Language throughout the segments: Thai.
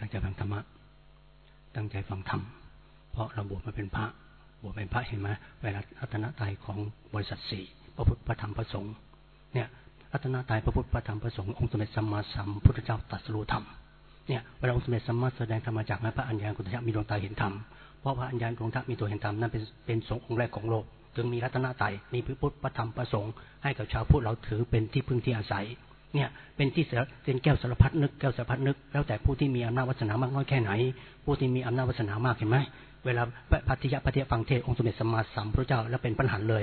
ใจฟังธรรมะตั้งใจฟังธรรมเพราะเราบวชมาเป็นพระเห็นไหมเวลารัตนตรัยของบริษัทสี่พระพุทธพระธรรมพระสงฆ์เนี่ยรัตนตรัยพระพุทธพระธรรมพระสงฆ์องค์สมเด็จสัมมาสัมพุทธเจ้าตรัสรู้ธรรมเนี่ยเวลาองค์สมเด็จสัมมาแสดงธรรมจากนั้นพระอัญญาณกุณฑะมีดวงตาเห็นธรรมเพราะพระอัญญาณกุณฑะมีตัวเห็นธรรมนั้นเป็นสงฆ์องค์แรกของโลกจึงมีรัตนตรัยมีพระพุทธพระธรรมพระสงฆ์ให้กับชาวพุทธเราถือเป็นที่พึ่งที่อาศัยเนี่ยเป็นที่เป็นแก้วสารพัดนึกแก้วสารพัดนึกแล้วแต่ผู้ที่มีอำนาจวาสนามากน้อยแค่ไหนผู้ที่มีอำนาจวาสนามากเห็นไหมเวลาพัทยะฟังเทศองค์สมเด็จสัมมาสัมพุทธเจ้าแล้วเป็นปัญหาเลย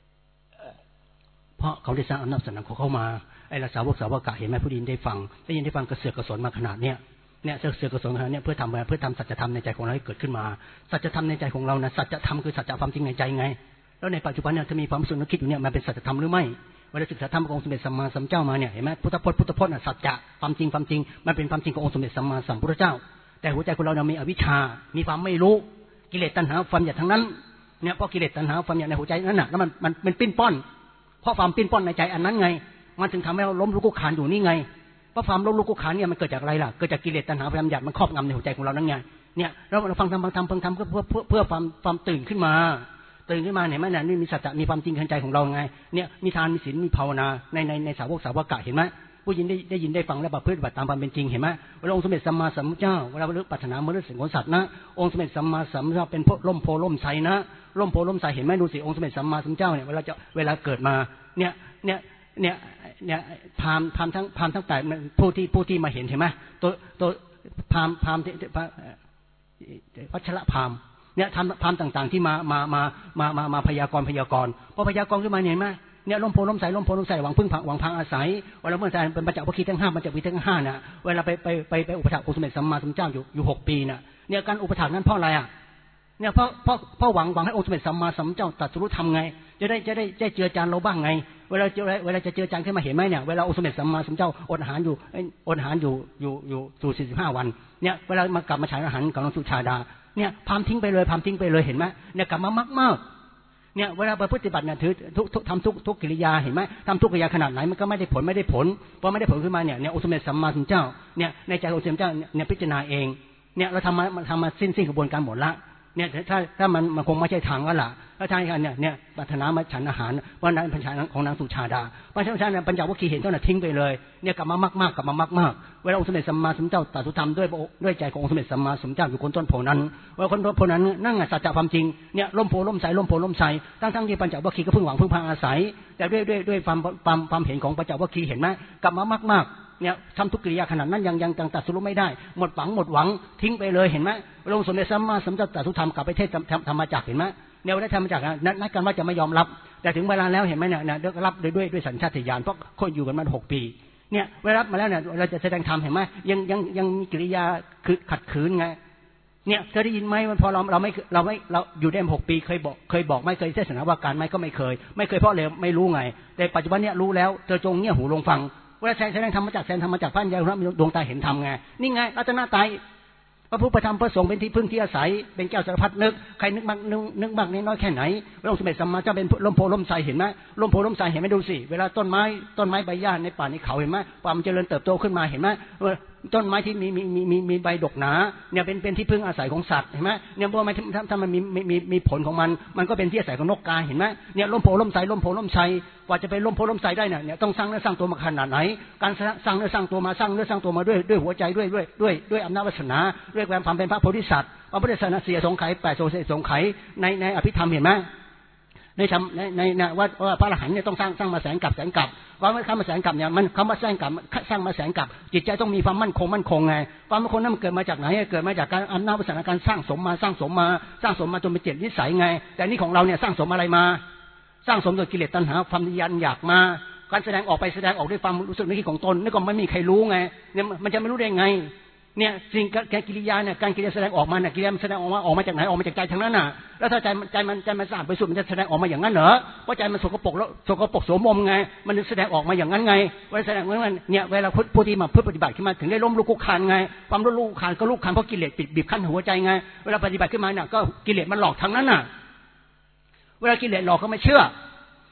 เพราะเขาได้สร้างอำนาจวาสนาของเขามาไอ้สาวกะเห็นไหมผู้ได้ฟังกระเสือกกระสนมาขนาดเนี้ยเสือกกระสนขนาดเนี้ยเพื่อทำสัจธรรมในใจของเราให้เกิดขึ้นมาสัจธรรมในใจของเรานะสัจธรรมคือสัจความจริงในใจไงแล้วในปัจจุบันเนี่ยถ้ามีความรู้สึกนึกคิดอยู่เนี่ยมันเป็นสัจธรรมหรือไม่เวลาศึกษาธรรมขององค์สมเด็จสัมมาสัมพุทธเจ้ามาเนี่ยเห็นไหมพุทธพจน์น่ะสัจจะความจริงมันเป็นความจริงขององค์สมเด็จสัมมาสัมพุทธเจ้าแต่หัวใจของเราเนี่ยมีอวิชชามีความไม่รู้กิเลสตัณหาความอยากทั้งนั้นเนี่ยเพราะกิเลสตัณหาความอยากในหัวใจนั้นน่ะแล้วมันปิ้นป้อนเพราะความปิ้นป้อนในใจอันนั้นไงมันถึงทำให้เราล้มลุกคลุกคลานอยู่นี่ไงเพราะความล้มลุกคลุกคลานเนี่ยมันเกิดจากอะไรล่ะเกิดจากกิเลสตัณหาความอยากมันครอบงำในหัวใจของเรานั่นไงเนี่ยเราฟังธรรมก็เพื่อความตื่นขึ้นมาเห็นไหมเนี่ยนี่มีสัจจะมีความจริงในใจของเราไงเนี่ยมีทานมีศีลมีภาวนาในสาวกะเห็นไหมผู้ยินได้ยินได้ฟังและประพฤติปฏิบัติตามความเป็นจริงเห็นไหมเวลาองค์สมเด็จสัมมาสัมพุทธเจ้าเวลาเราปรารถนามนุษย์สิ่งของสัตว์นะองค์สมเด็จสัมมาสัมพุทธเจ้าเป็นร่มโพล่มไทรนะร่มโพล่มไทรเห็นไหมดูสิองค์สมเด็จสัมมาสัมพุทธเจ้าเนี่ยเวลาเกิดมาเนี่ยพราหมณ์ทั้งแต่ผู้ที่มาเห็นเห็นไหมตัวพราหมณ์วัชระพราหมณ์เนี่ยทำพราหมณ์ต่างๆที่มาพยากรณ์พอพยากรณ์ขึ้นมาเห็นไหมเนี่ยร่มโพล่มไทรหวังพังอาศัยเวลาเมื่อเป็นปัจจักวัคคีย์ทั้ง5ปัจจักวัคคีย์ทั้ง5น่ะเวลาไปอุปถัมภ์องค์สมเด็จสัมมาสัมพุทธเจ้าอยู่6ปีน่ะเนี่ยการอุปถัมภ์นั้นเพราะอะไรอ่ะเนี่ยเพราะหวังให้องค์สมเด็จสัมมาสัมพุทธเจ้าตรัสรู้ธรรมไงจะได้เจือจานเราบ้างไงเวลาจะเจือจานขึ้นมาเห็นไหมเนี่ยเวลาองค์สมเด็จสัมมาสัมพุทธเจ้าอดอาหารอยู่45 วันเนี่ยเวลามากลับมาฉันอาหารกับนางสุชาดาเนี่ยพามทิ้งไปเลยเห็นไหมเนี่ยกลับมามากเนี่ยเวลาปฏิบัติเนี่ยถือทำทุกกิริยาเห็นไหมทำทุกกิริยาขนาดไหนมันก็ไม่ได้ผลพอไม่ได้ผลขึ้นมาเนี่ยองค์สมเด็จสัมมาสัมพุทธเจ้าเนี่ยในใจองค์สมเด็จเจ้าเนี่ยพิจารณาเองเนี่ยเราทำมาสิ้นกระบวนการหมดละเนี่ยถ้ามันคงไม่ใช่ทางแล้วล่ะถ้าทางเนี่ยปรารถนามาฉันอาหารวันนั้นพันชาของนางสุชาดาเพราะฉะนั้นปัญจวัคคีย์เห็นเท่านั้นทิ้งไปเลยเนี่ยกลับมามากเวลาองค์สมเด็จสัมมาสัมพุทธเจ้าตรัสรู้ธรรมด้วยใจขององค์สมเด็จสัมมาสัมพุทธเจ้าอยู่คนต้นโพนั้นว่าคนต้นโพนั้นนั่งสัจจะความจริงเนี่ยร่มโพล่มไทรทั้งที่ปัญจวัคคีย์ก็พึ่งพังอาศัยแต่ด้วยความเห็นของปัญจวัคคีย์เห็นไหมกลับมามากเนี่ยทำทุกกิริยาขนาดนั้นยังตรัสรู้ไม่ได้หมดหวังทิ้งไปเลยเห็นไหมองค์สมเด็จสัมมาสัมพุทธเจ้าตรัสรู้ธรรมกลับไปเทศธรรมจักรเห็นไหมเนี่ยได้ธรรมจักรนัดกันว่าจะไม่ยอมรับแต่ถึงเวลาแล้วเห็นไหมเนี่ยรับด้วยสัญชาตญาณเพราะคนอยู่กันมา6 ปีเนี่ยเวลารับมาแล้วเนี่ยเราจะแสดงธรรมเห็นไหมยังมีกิริยาคือขัดขืนไงเนี่ยเธอได้ยินไหมพอเราอยู่ได้6 ปีเคยบอกไม่เคยเทศนาว่าการไหมก็ไม่เคยเพราะเลยไม่รู้ไงแต่ปัจจุบันเนี่ยรู้แล้วเธอจงเงี่ยหูลงฟังเวลาแสดงธรรมมาจากพระอัญญาณมีดวงตาเห็นธรรมไงนี่ไงรัตนตรัยพระพุทธธรรมพระสงฆ์เป็นที่พึ่งที่อาศัยเป็นแก้วสารพัดนึกใครนึกมากน้อยแค่ไหนพระองค์สมเด็จสัมมาสัมพุทธเจ้าเป็นร่มโพล่มไทรเห็นไหมร่มโพล่มไทรเห็นไหมดูสิเวลาต้นไม้ใบหญ้าในป่าในเขาเห็นไหมความเจริญเติบโตขึ้นมาเห็นไหมต้นไม้ที่มีใบดกหนาเนี่ยเป็นที่พึ่งอาศัยของสัตว์เห็นไหมเนี่ยเพราะมันถ้ามันมีผลของมันก็เป็นที่อาศัยของนกกาเห็นไหมเนี่ยร่มโพล่มไทรกว่าจะไปร่มโพล่มไทรได้เนี่ยต้องสร้างเนื้อสร้างตัวมาขนาดไหนการสร้างเนื้อสร้างตัวมาด้วยหัวใจด้วยอำนาจวาสนาด้วยความเป็นพระโพธิสัตว์พระพุทธศาสนาเสียสงไข8โสเสสงไขในอภิธรรมเห็นไหมในว่าพระอรหันต์เนี่ยต้องสร้างมาแสนกับว่าไม่คำมาแสนกับเนี่ยมันคำว่าสร้างมาแสนกับจิตใจต้องมีความมั่นคงไงความมั่นคงนั้นมันเกิดมาจากไหนเกิดมาจากการอำนาจวาสนาการสร้างสมมาจนเป็นจิตนิสัยไงแต่นี่ของเราเนี่ยสร้างสมอะไรมาสร้างสมโดยกิเลสตัณหาความทะยานอยากมาการแสดงออกด้วยความรู้สึกนึกคิดของตนนี่ก็ไม่มีใครรู้ไงเนี่ยมันจะไม่รู้ได้ไงเนี่ยสิ่งการกิริยาเนี่ยการกิริยาแสดงออกมาเนี่ยกิริยาแสดงออกมาจากไหนออกมาจากใจทั้งนั้นน่ะแล้วถ้าใจมันสะอาดบริสุทธิ์มันจะแสดงออกมาอย่างนั้นเหรอเพราะใจมันสกปรกโสมมไงมันแสดงออกมาอย่างนั้นไงเวลาแสดงว่าเนี่ยเวลาผู้ที่มาเพื่อปฏิบัติขึ้นมาถึงได้ล้มลุกคลุกคลานไงความล้มลุกคลุกคลานก็ลุกคลานเพราะกิเลสบีบคั้นหัวใจไงเวลาปฏิบัติขึ้นมาเนี่ยก็กิเลสมันหลอกทั้งนั้นน่ะเวลากิเลสหลอกก็ไม่เชื่อ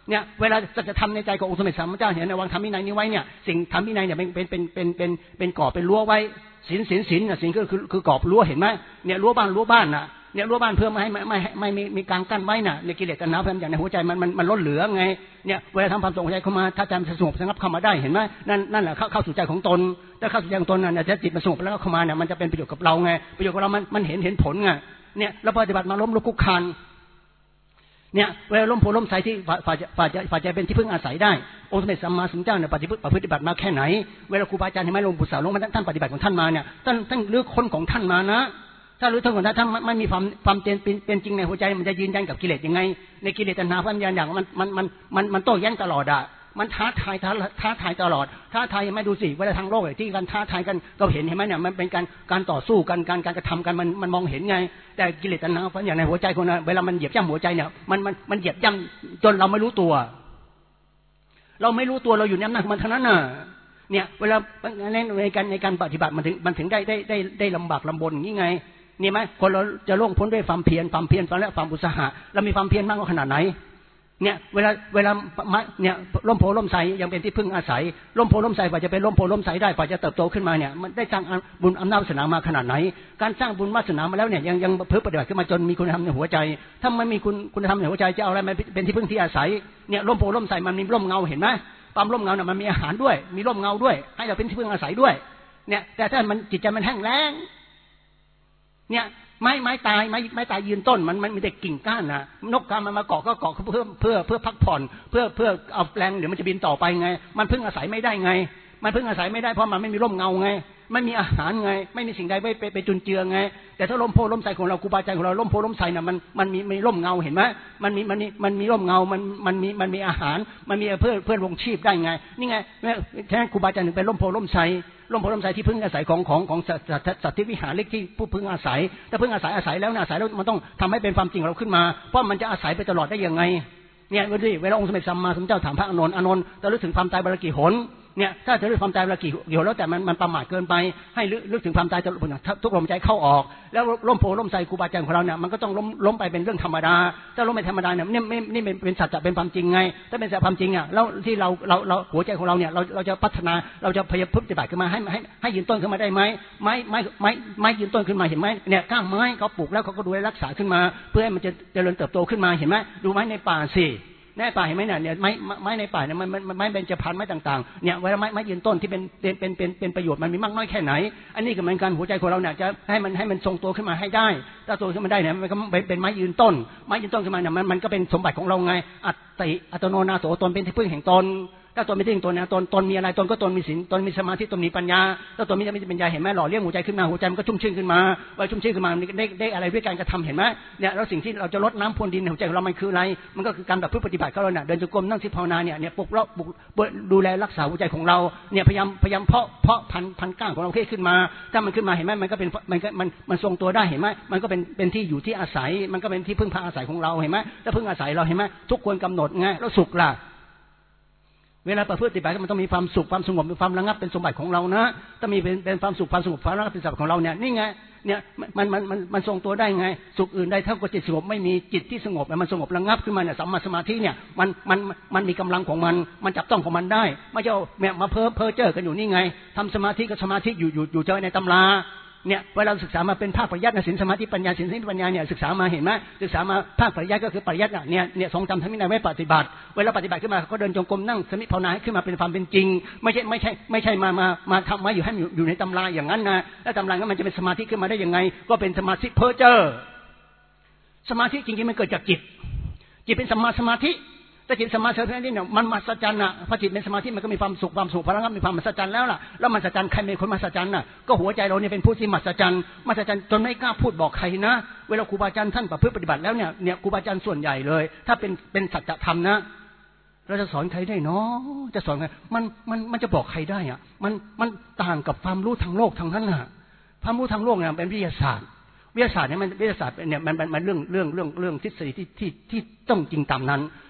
เนี่ยเวลาจะทำในใจขององค์สมเด็จสัมมาสัมพุทธเจ้าเห็นในวางธรรมวินัยนี้ไว้เนี่ยสิ่งธรรมวินัยเนี่ยเป็นกรอบเป็นรั้วไว้ศีลน่ะศีลก็คือกรอบรั้วเห็นไหมเนี่ยรั้วบ้านน่ะเนี่ยรั้วบ้านเพื่อไม่มีการกั้นไว้น่ะในกิเลสตัณหาพยายามอย่างในหัวใจมันล้นเหลือไงเนี่ยเวลาทำความสงบใจเข้ามาถ้าใจมันสงบสงบเข้ามาได้เห็นไหมนั่นแหละเข้าสู่ใจของตนถ้าเข้าสู่ใจของตนน่ะจะจิตมันสงบแล้วเข้ามาเนี่ยมันจะเป็นประโยชน์กับเราไงประโยชน์กับเรามันเห็นผลไงเนี่ยเราปฏิบัติมาล้มลุกคุกคานเนี่ยเวลาล้มโพล้มใสที่ฝ่ายใจเป็นที่พึ่งอาศัยได้องค์สมเด็จสัมมาสัมพุทธเจ้าเนี่ยปฏิบัติมาแค่ไหนเวลาครูบาอาจารย์เห็นไหมหลวงปู่สาวหลวงพ่อท่านปฏิบัติของท่านมาเนี่ยท่านเลือกคนของท่านมานะถ้ารู้ทั้งหมดถ้าไม่มีความเป็นจริงในหัวใจมันจะยืนยันกับกิเลสยังไงในกิเลสตัณหาความยันอย่างมันโต้แย้งตลอดอ่ะมันท้าทายตลอดท้าทายยังไม่ดูสิเวลาทางโลกที่การท้าทายกันเราเห็นเห็นไหมเนี่ยมันเป็นการต่อสู้กันการกระทำกันมันมองเห็นไงแต่กิเลสตัณหาความอย่างในหัวใจคนนะเวลามันเหยียบย่ำหัวใจเนี่ยมันเหยียบย่ำจนเราไม่รู้ตัวเราอยู่ในอำนาจของมันทั้งนั้นน่ะเนี่ยเวลาในการปฏิบัติมันถึงได้ลำบากลำบนอย่างนี้ไงนี่ไหมคนเราจะล่วงพ้นด้วยความเพียรและความอุตสาหะเรามีความเพียรมากกว่าขนาดไหนเนี่ยเวลาเนี่ยร่มโพล่มไทรยังเป็นที่พึ่งอาศัยร่มโพล่มไทรกว่าจะเป็นร่มโพล่มไทรได้กว่าจะเติบโตขึ้นมาเนี่ยมันได้สร้างบุญอำนาจวาสนามาขนาดไหนการสร้างบุญวาสนามาแล้วเนี่ยยังเพิ่มปฏิบัติขึ้นมาจนมีคุณธรรมในหัวใจถ้าไม่มีคุณธรรมในหัวใจจะเอาอะไรมาเป็นที่พึ่งที่อาศัยเนี่ยร่มโพล่มไทรมันมีร่มเงาเห็นไหมความร่มเงาเนี่ยมันมีอาหารด้วยมีร่มเงาด้วยให้เราเป็นที่พึ่งอาศัยด้วยเนี่ยแต่ถ้ามันจิตใจมันแห้งแล้งเนี่ยไม้ตายยืนต้นมันมีแต่กิ่งก้านนะนกกามันมาเกาะก็เกาะเพื่อพักผ่อนเพื่อเอาแรงเดี๋ยวมันจะบินต่อไปไงมันพึ่งอาศัยไม่ได้ไงมันพึ่งอาศัยไม่ได้เพราะมันไม่มีร่มเงาไงไม่มีอาหารไงไม่มีสิ่งใดไปจุนเจือไงแต่ถ้าร่มโพล่มไทรของเราครูบาอาจารย์ของเราร่มโพล่มไทรน่ะมันมีร่มเงาเห็นไหมมันมีร่มเงามันมีอาหารมันมีเพื่อลงชีพได้ไงนี่ไงฉะนั้นครูบาอาจารย์ถึงเป็นร่มโพล่มไทรที่พึ่งอาศัยของสัตว์ที่วิหารเล็กที่ผู้พึ่งอาศัยถ้าพึ่งอาศัยแล้วอาศัยแล้วมันต้องทำให้เป็นความจริงเราขึ้นมาเพราะมันจะอาศัยไปตลอดได้ยังไงเนี่ยเวลาองค์สมเด็จสัมมาสัมพุทธเจ้าถามพระอานนท์จะรู้ถึงความตายบารกี่หนเนี่ยถ้าจะรู้ความตายบารกี่หนแล้วแต่มันประมาทเกินไปให้ลึกถึงความตายทุกลมใจเข้าออกแล้วร่มโพล่มไทรครูบาอาจารย์ของเราเนี่ยมันก็ต้องล้มไปเป็นเรื่องธรรมดาถ้าล้มไปธรรมดาเนี่ยนี่เป็นสัจจะเป็นความจริงไงถ้าเป็นสัจความจริงอ่ะแล้วที่เราหัวใจของเราเนี่ยเราจะพัฒนาเราจะพยายามปฏิบัติขึ้นมาให้ยืนต้นขึ้นมาได้ไหมไม้ยืนต้นขึ้นมาเห็นไหมเนี่ยก้างไม้เขาปลูกแล้วเขาก็ดูแลรักษาขึ้นมาเพื่อให้มันจะเจริญเติบโตขึ้นมาเห็นไหมดูไม้ในป่าสิในป่าเห็นไหมเนี่ยไม้ในป่าเนี่ยมันไม้เบญจพรรณไม้ต่างๆเนี่ยเวลาไม้ยืนต้นที่เป็นประโยชน์มันมีมากน้อยแค่ไหนอันนี้ก็เหมือนกันหัวใจของเราเนี่ยจะให้มันทรงตัวขึ้นมาให้ได้ถ้าโตขึ้นมาได้เนี่ยมันก็เป็นไม้ยืนต้นขึ้นมาเนี่ยมันก็เป็นสมบัติของเราไงอัตโนนาโสตนเป็นที่พึ่งแห่งตนถ้าตนไม่ถึงตนนะตนมีอะไรตนก็ตนมีศีลตนมีสมาธิตนมีปัญญาถ้าตนไม่มีปัญญาเห็นไหมหล่อเลี้ยงหัวใจขึ้นมาหัวใจมันก็ชุ่มชื่นขึ้นมาว่าชุ่มชื่นขึ้นมาได้อะไรด้วยการกระทำเห็นไหมเนี่ยแล้วสิ่งที่เราจะลดน้ำพรวนดินในหัวใจของเรามันคืออะไรมันก็คือการแบบปฏิบัติของเราเนี่ยเดินจงกรมนั่งสิภาวนาเนี่ยปลุกเราดูแลรักษาหัวใจของเราเนี่ยพยายามเพาะพันก้างของเราขึ้นมาถ้ามันขึ้นมาเห็นไหมมันก็เป็นมันทรงตัวได้เห็นไหมมันก็เป็นที่อยู่ที่อาศัยมันก็เป็นที่พึ่งพาอาศัยของเราเห็นไหมถ้าพึ่งอาศัยเราเห็นไหมทุกควรกำหนดไงแล้วสุขล่ะเวลาประพฤติปฏิบัติมันต้องมีความสุขความสงบมีความระงับเป็นสมบัติของเรานะถ้ามีเป็นความสุขความสงบความระงับเป็นสมบัติของเราเนี่ยนี่ไงเนี่ยมันทรงตัวได้ไงสุขอื่นใดเท่ากับจิตสงบไม่มีจิตที่สงบมันสงบระงับขึ้นมาเนี่ยสัมมาสมาธิเนี่ยมันมีกำลังของมันจับต้องของมันได้ไม่ใช่มาเพ้อเจ้อกันอยู่นี่ไงทำสมาธิกับสมาธิอยู่เจอในตำราเนี่ยเวลาศึกษามาเป็นภาคปริยัติศีลสมาธิปัญญาศีลสมาธิปัญญาเนี่ยศึกษามาเห็นไหมศึกษามาภาคปริยัติก็คือปริยัติเนี่ยทรงจำทั้งวินัยไว้ปฏิบัติเวลาปฏิบัติขึ้นมาก็เดินจงกรมนั่งสมิภาวนาให้ขึ้นมาเป็นความเป็นจริงไม่ใช่มาทำไว้อยู่ในตำราอย่างนั้นนะแล้วตำรานั้นมันจะเป็นสมาธิขึ้นมาได้ยังไงก็เป็นสมาธิเพ้อเจ้อสมาธิจริงๆมันเกิดจากจิตเป็นสัมมาสมาธิแต่จิตสมาธินี่เนี่ยมันมหัศจรรย์น่ะพอจิตเป็นสมาธิมันก็มีความสุขพลังมีความมหัศจรรย์แล้วล่ะแล้วมหัศจรรย์ใครเป็นคนมหัศจรรย์น่ะก็หัวใจเราเนี่ยเป็นผู้ที่มหัศจรรย์จนไม่กล้าพูดบอกใครนะเวลาครูบาอาจารย์ท่านประพฤติปฏิบัติแล้วเนี่ยครูบาอาจารย์ส่วนใหญ่เลยถ้าเป็นสัจธรรมนะเราจะสอนใครได้เนาะจะสอนไงมันจะบอกใครได้อ่ะมันต่างกับความรู้ทางโลกทางนั้นน่ะความรู้ทางโลกเนี่ยเป็นวิทยาศาสตร์เนี่ยมันเรื่องทฤษฎีที่ต้องจริงตามนั้น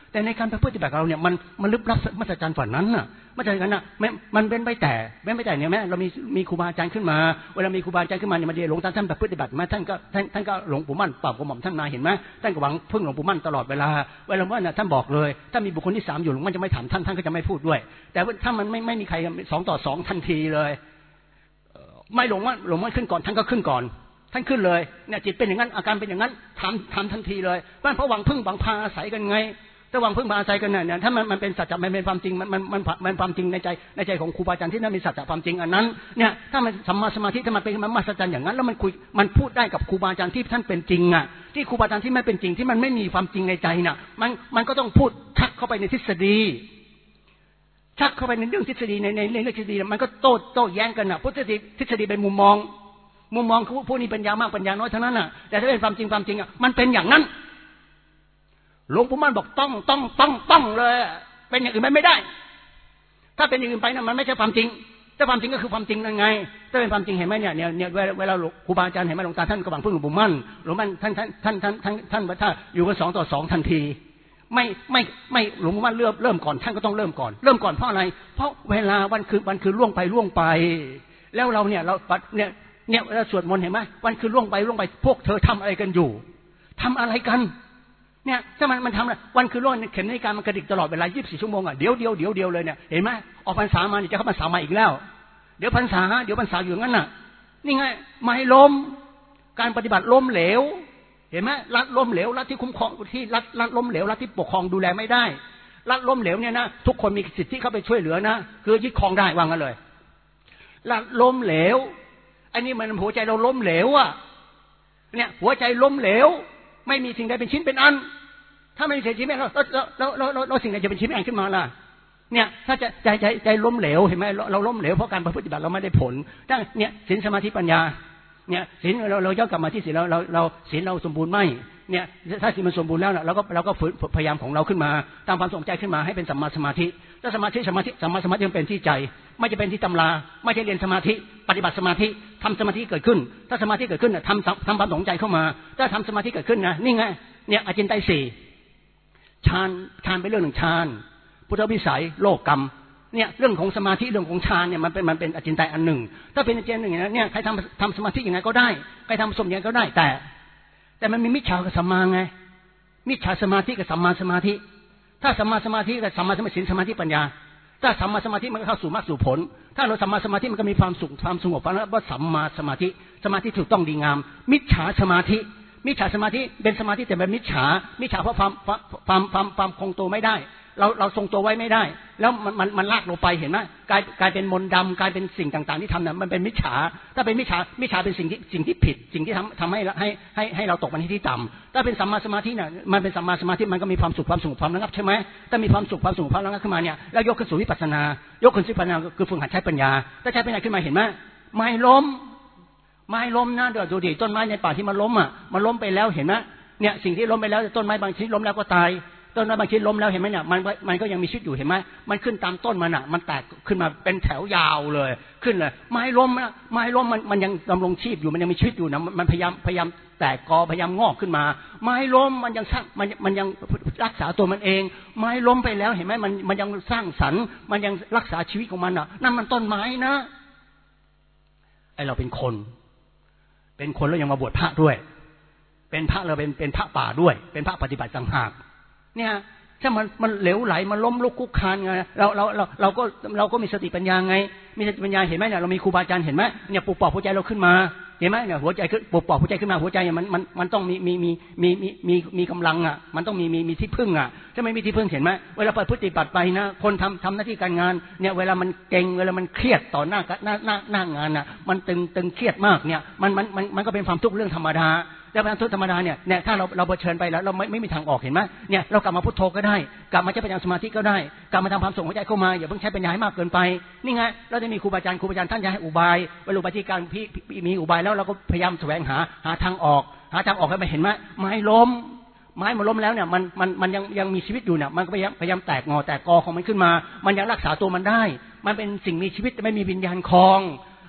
แต่ในการปฏิบัติเราเนี่ยมันลึกลับมหัศจรรย์ฝันนั้นน่ะมหัศจรรย์นั้นน่ะมันเป็นไปแต่เนี่ยแม่เรามีครูบาอาจารย์ขึ้นมาเวลามีครูบาอาจารย์ขึ้นมาเนี่ยมาเรียนหลวงตาท่านปฏิบัติมาท่านก็หลวงปู่มั่นปราบกระหม่อมท่านมาเห็นไหมท่านก็หวังพึ่งหลวงปู่มั่นตลอดเวลาว่าท่านบอกเลยถ้ามีบุคคลที่3อยู่หลวงมั่นจะไม่ถามท่านก็จะไม่พูดด้วยแต่ถ้ามันไม่มีใคร2 ต่อ 2ทันทีเลยไม่หลวงมั่นขึ้นก่อนท่านก็ขึ้นก่อนท่านขึ้นเลยเนี่ยจิตเป็นอย่างนั้นอาการเป็นอย่างนั้นทำทันทีเลยเพราะหวังพึ่งหวังพาอาศัยกันไงถ้าหวังพึ่งพาอาศัยกันเนี่ยถ้ามันเป็นสัจจะมันเป็นความจริงมันความจริงในใจของครูบาอาจารย์ที่นั่นมีสัจจะความจริงอันนั้นเนี่ยถ้ามันสัมมาสมาธิถ้ามันเป็นมหัศจรรย์อย่างนั้นแล้วมันพูดได้กับครูบาอาจารย์ที่ท่านเป็นจริงอ่ะที่ครูบาอาจารย์ที่ไม่เป็นจริงที่มันไม่มีความจริงในใจน่ะมันก็ต้องพูดชักเข้าไปในทฤษฎีชักเข้าไปในเรื่องทฤษฎีในเรื่องทฤษฎีมันก็โต้แย้งกันน่ะพุทธทฤษฎีเป็นมุมมองผู้นี้ปัญญามากปัญญาน้อยเท่านั้นน่ะแต่ถ้าเป็นความจริงอ่ะมันเป็นอย่างนั้นหลวงปู่มั่นบอกต้องเลยเป็นอย่างอื่นไม่ได้ถ้าเป็นอย่างอื่นไปนะมันไม่ใช่ความจริงถ้าความจริงก็คือความจริงนั่นไงถ้าเป็นความจริงเห็นไหมเนี่ยเวลาครูบาอาจารย์เห็นไหมหลวงตาท่านก็หวังพึ่งหลวงปู่มั่นหลวงมั่นท่านถ้าอยู่กัน2 ต่อ 2ทันทีไม่หลวงปู่มั่นเริ่มก่อนท่านก็ต้องเริ่มก่อนเพราะอะไรเพราะเวลาวันคืนล่วงไปแล้วเราเนี่ยเราสวดมนต์เห็นไหมวันคืนล่วงไปพวกเธอทำอะไรกันอยู่ทำอะไรกันเนี่ยถ้ามันทำวันคือล่วงเข็มนาฬิกามันกระดิกตลอดเวลา24 ชั่วโมงอ่ะเดี๋ยวเลยเนี่ยเห็นไหมออกพรรษามาเนี่ยจะเข้าพรรษามาอีกแล้วเดี๋ยวพรรษาอยู่งั้นน่ะนี่ไงไม่ล้มการปฏิบัติล้มเหลวเห็นไหมรัฐล้มเหลวรัฐที่คุ้มครองที่รัฐล้มเหลวรัฐที่ปกครองดูแลไม่ได้รัฐล้มเหลวเนี่ยนะทุกคนมีสิทธิ์ที่เข้าไปช่วยเหลือนะคือยึดครองได้วางกันเลยรัฐล้มเหลวอันนี้มันหัวใจเราล้มเหลวอ่ะเนี่ยหัวใจล้มเหลวไม่มีสิ่งใดเป็นชิ้นเป็นอันถ้าไม่มีสิ่งชิ้นเป็นอันเราสิ่งใดจะเป็นชิ้นเป็นอันขึ้นมาล่ะเนี่ยถ้าจะใจล้มเหลวเห็นไหมเราล้มเหลวเพราะการปฏิบัติเราไม่ได้ผลถ้าเนี่ยศีลสมาธิปัญญาเนี่ยศีลเราย้อนกลับมาที่ศีลเราศีลเราสมบูรณ์ไหมเนี่ยถ้าศีลมันสมบูรณ์แล้วเราก็ฝึกพยายามของเราขึ้นมาตามความสนใจขึ้นมาให้เป็นสัมมาสมาธิถ้าสัมมาสมาธิมันเป็นที่ใจไม่จะเป็นที่ตำราไม่ใช่เรียนสมาธิปฏิบัติสมาธิทำสมาธิเกิดขึ้นถ้าสมาธิเกิดขึ้นทำความสนใจเข้ามาถ้าทำสมาธิเกิดขึ้นนะนี่ไงเนี่ยอจินไตย4ฌานเป็นเรื่องหนึ่งฌานพุทธวิสัยโลกกรรมเนี่ยเรื่องของสมาธิเรื่องของฌานเนี่ยมันเป็นอจินไตยอันหนึ่งถ้าเป็นอจินไตยหนึ่งเนี่ยใครทำสมาธิอย่างไรก็ได้ใครทำสมอย่างไรก็ได้แต่มันมีมิจฉากับสัมมาไงมิจฉาสมาธิกับสัมมาสมาธิถ้าสัมมาสมาธิกับสัมมาสมาธิสมาธิปัญญาถ้าสัมมาสมาธิมันก็เข้าสู่มรรคสู่ผลถ้าเราสัมมาสมาธิมันก็มีความสุขความสงบเพราะว่าสัมมาสมาธิถูกต้องดีงามมิจฉาสมาธิเป็นสมาธิแต่เป็นมิจฉาเพราะความคงตัวไม่ได้เราทรงตัวไว้ไม่ได้แล้วมันลากลงไปเห็นไหมกลายเป็นมนต์ดำกลายเป็นสิ่งต่างๆที่ทำเนี่ยมันเป็นมิจฉาถ้าเป็นมิจฉาเป็นสิ่งที่ผิดสิ่งที่ทำให้เราตกมาที่ต่ำถ้าเป็นสัมมาสมาธิเนี่ยมันเป็นสัมมาสมาธิมันก็มีความสุขความสงบความระงับใช่ไหมถ้ามีความสุขความสงบความระงับขึ้นมาเนี่ยแล้วยกขึ้นสู่วิปัสสนายกขึ้นสู่วิปัสสนาคือฝึกหัดใช้ปัญญาถ้าใช้ปัญญาขึ้นมาเห็นไหมไม่ล้มนะเดี๋ยวดูดิต้นไม้ในป่าที่มันล้มอ่ะมันล้มไปแล้วเห็นไหมเนี่ยสิ่งที่ล้มไปแล้วต้นไม้บางชนิดล้มแล้วก็ตายต้นไม้บางชนิดล้มแล้วเห็นไหมเนี่ยมันก็ยังมีชีวิตอยู่เห็นไหมมันขึ้นตามต้นมันอ่ะมันแตกขึ้นมาเป็นแถวยาวเลยขึ้นเลยไม้ล้มมันยังดำรงชีพอยู่มันยังมีชีวิตอยู่นะมันพยายามแตกกอพยายามงอกขึ้นมาไม้ล้มมันยังสร้างมันยังรักษาตัวมันเองไม้ล้มไปแล้วเห็นไหมมันยังสร้างสรรค์มันยังรักษาชีวิตของมันอ่ะนั่นมันต้นไม้นะไอเราเป็นคนแล้วยังมาบวชพระด้วยเป็นพระเราเป็นพระป่าด้วยเป็นพระปฏิบัติต่างหากเนี่ยถ้ามันเหลวไหลมันล้มลุกคุกคานไงเราก็มีสติปัญญาไงมีสติปัญญาเห็นไหมเนี่ยเรามีครูบาอาจารย์เห็นไหมเนี่ยปลุกปลอบหัวใจเราขึ้นมาเห็นไหมเนี่ยหัวใจขึ้นปลุกปลอบหัวใจขึ้นมาหัวใจมันต้องมีกำลังอ่ะมันต้องมีที่พึ่งอ่ะถ้าไม่มีที่พึ่งเห็นไหมเวลาปฏิบัติไปนะคนทำหน้าที่การงานเนี่ยเวลามันเก่งเวลามันเครียดต่อหน้างานอ่ะมันตึงเครียดมากเนี่ยมันก็เป็นความทุกข์เรื่องธรรมดาแต่เป็นทุกธรรมดาเนี่ยถ้าเราเผชิญไปแล้วเราไม่มีทางออกเห็นไหมเนี่ยเรากลับมาพุทโธก็ได้กลับมาใช้ปัญญาสมาธิก็ได้กลับมาทำความสงบหัวใจเข้ามาอย่าเพิ่งใช้ปัญญาให้มากเกินไปนี่ไงเราจะมีครูบาอาจารย์ท่านจะให้อุบายเวลาอุบายที่การมีอุบายแล้วเราก็พยายามแสวงหาทางออกให้มันเห็นไหมไม้มันล้มแล้วเนี่ยมันยังมีชีวิตอยู่เนี่ยมันก็พยายามแตกงอแตกกอของมันขึ้นมามันยังรักษาตัวมันได้มันเป็นสิ่งมีชีวิตไม่มีวิญญาณครองไ